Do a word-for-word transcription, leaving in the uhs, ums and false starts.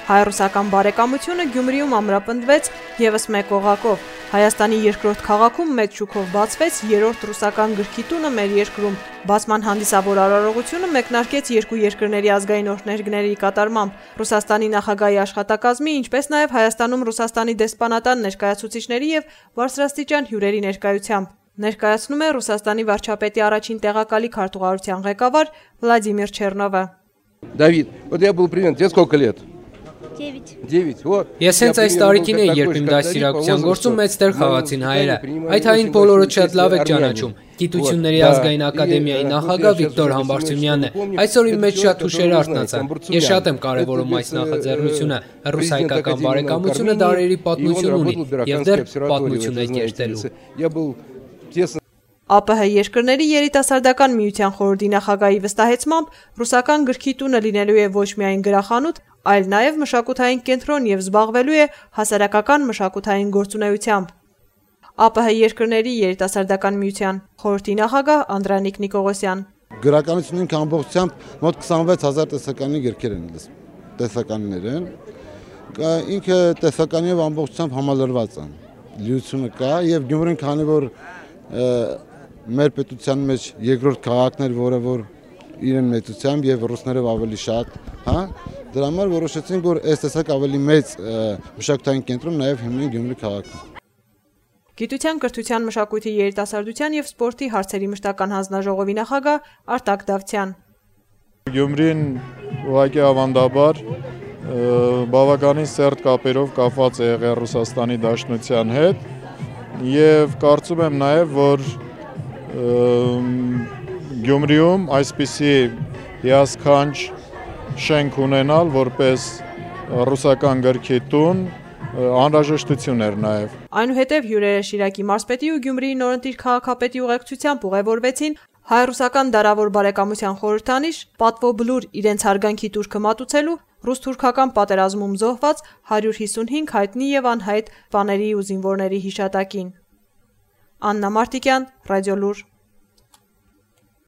Հայ-ռուսական բարեկամությունը Գյումրիում ամրապնդվեց ևս մեկ օղակով։ Հայաստանի երկրորդ քաղաքում մեկ շուքով բացվեց երրորդ ռուսական գրքի տունը մեր երկրում։ Բացման հանդիսավոր արարողությունը մեկնարկեց երկու երկրների ազգային օրհներգների կատարմամբ, Ռուսաստանի նախագահի աշխատակազմի, ինչպես նաև Հայաստանում Ռուսաստանի դեսպանատան ներկայացուցիչների եւ բարձրաստիճան հյուրերի ներկայությամբ։ Ներկայացնում է Ռուսաստանի վարչապետի առաջին տեղակալի քարտուղարության ղեկավար Վլադիմիր Չեռնովը։ Давид, вот я был принят, тебе сколько лет? девять. Ես հենց այս տարիքին էի, երբ իմ դաստիարակության գործում մեծ տեղ խաղացին հայերը։ Այդ հային բոլորը շատ լավ եք ճանաչում։ Գիտությունների ազգային ակադեմիայի նախագահ Վիկտոր Համբարձումյանն է։ Այսօր իմ մեջ շատ հուշեր արթնացան։ Ես շատ եմ կարևորում այս նախաձեռնությունը։ Ռուս-հայկական բարեկամությունը դարերի պատմություն ունի եւ դեռ պատմություն է կերտելու։ ԱՊՀ երկրների երիտասարդական միության խորհրդի նախագահի վստահեցմամբ ռուսական գրքի տունը լինելու է ոչ միայն գրախանութ, այլ նաև մշակութային կենտրոն եւ զբաղվելու է հասարակական մշակութային գործունեությամբ։ ԱՊՀ երկրների երիտասարդական միության խորհրդի նախագահ Անդրանիկ Նիկողոսյան։ Գրականությունն ամբողջությամբ մոտ քսանվեց հազար տեսականի գրքեր են տեսականներ են։ Ինքը տեսականիով ամբողջությամբ համալրված է։ Լիությունը կա եւ Գյումրին քանի որ մեր պետության մեջ երկրորդ քաղաքներ, որը որ իրեն մեծությամբ եւ ռուսներով ավելի շատ, հա, դրա համար որոշեցինք, որ այս տեսակ ավելի մեծ մշակութային կենտրոն նաեւ հիմնենք Գյումրի քաղաքում։ Գիտության, կրթության, մշակույթի, երիտասարդության եւ սպորտի հարցերի մշտական հանձնաժողովի նախագահ Արտակ Դավթյան։ Գյումրին ուղղակի ավանդաբար բավականին սերտ կապերով կապված է եղել Ռուսաստանի Դաշնության հետ եւ կարծում եմ նաեւ, որ Գյումրիում այսպիսի հիասքանչ շենք ունենալ որպես ռուսական գրքի տուն անհրաժեշտություն էր նաև։ Այնուհետև հյուրերը Շիրակի մարզպետի ու Գյումրիի նորընտիր քաղաքապետի ուղեկցությամբ ուղևորվեցին հայ-ռուսական դարավոր բարեկամության խորհրդանիշ Պատվո Բլուր իրենց հարգանքի տուրքը մատուցելու ռուս-թուրքական պատերազմում զոհված հարյուր հիսունհինգ հայտնի եւ անհայտ բաների ու զինվորների հիշատակին։ Աննա Մարտիկյան, Ռադիոլուր։